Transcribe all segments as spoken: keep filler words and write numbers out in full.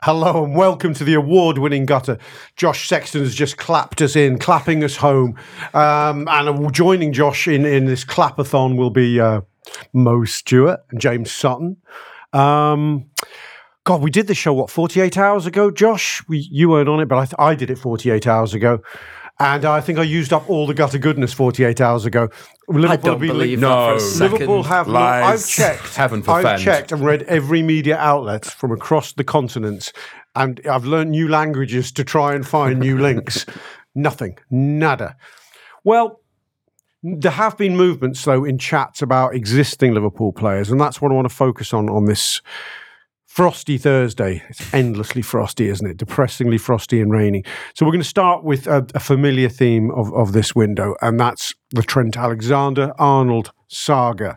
Hello and welcome to the award-winning gutter. Josh Sexton has just clapped us in, clapping us home. Um, and joining Josh in, in this clapathon will be uh, Mo Stewart and James Sutton. Um, God, we did this show, what, forty-eight hours ago, Josh? We, you weren't on it, but I, th- I did it forty-eight hours ago. And I think I used up all the gutter goodness forty-eight hours ago. Liverpool I don't have been believe li- that No. for a second. Liverpool have not, I've checked. Heaven I've forfend. checked and read every media outlet from across the continents, and I've learned new languages to try and find new links. Nothing, nada. Well, there have been movements though in chats about existing Liverpool players, and that's what I want to focus on on this frosty Thursday. It's endlessly frosty, isn't it? Depressingly frosty and rainy. So we're going to start with a, a familiar theme of, of this window, and that's the Trent Alexander-Arnold saga.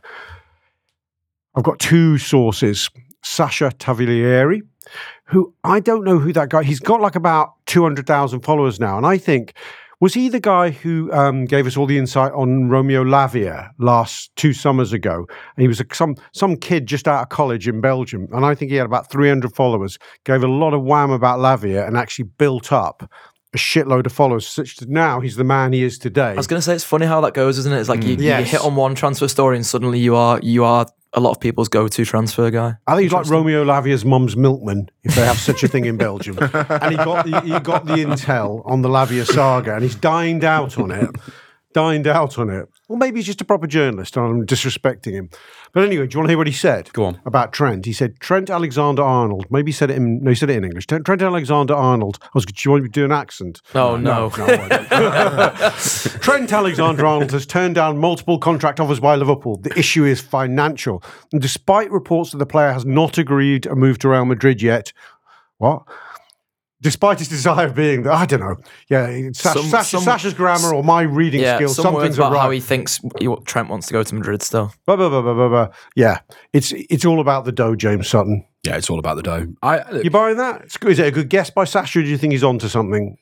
I've got two sources. Sasha Taglieri, who I don't know who that guy, he's got like about two hundred thousand followers now, and I think, was he the guy who um, gave us all the insight on Romeo Lavia last two summers ago? And he was a, some some kid just out of college in Belgium, and I think he had about three hundred followers, gave a lot of wham about Lavia and actually built up a shitload of followers, such that now he's the man he is today. I was going to say, it's funny how that goes, isn't it? It's like you, Yes. you hit on one transfer story and suddenly you are you are a lot of people's go-to transfer guy. I think he's like Romeo Lavia's mum's milkman, if they have such a thing in Belgium. And he got the, he got the intel on the Lavia saga, and he's dined out on it. Dined out on it. Well, maybe he's just a proper journalist, and I'm disrespecting him. But anyway, do you want to hear what he said? Go on. About Trent. He said, Trent Alexander-Arnold. Maybe he said it in, no, he said it in English. Trent Trent Alexander-Arnold. I was, do you want me to do an accent? Oh, no. no, no I don't. Trent Alexander-Arnold has turned down multiple contract offers by Liverpool. The issue is financial. And despite reports that the player has not agreed a move to Real Madrid yet, what? Despite his desire of being, I don't know. Yeah, Sash, Some- Sash, some- Sasha's grammar or my reading Yeah, skills, some some words things are about how right. he thinks he- Trent wants to go to Madrid still. Blah, blah, blah, blah, blah, blah. Yeah, it's it's all about the dough, James Sutton. Yeah, it's all about the dough. I, You buying that? It's good. Is it a good guess by Sasha, or do you think he's onto something?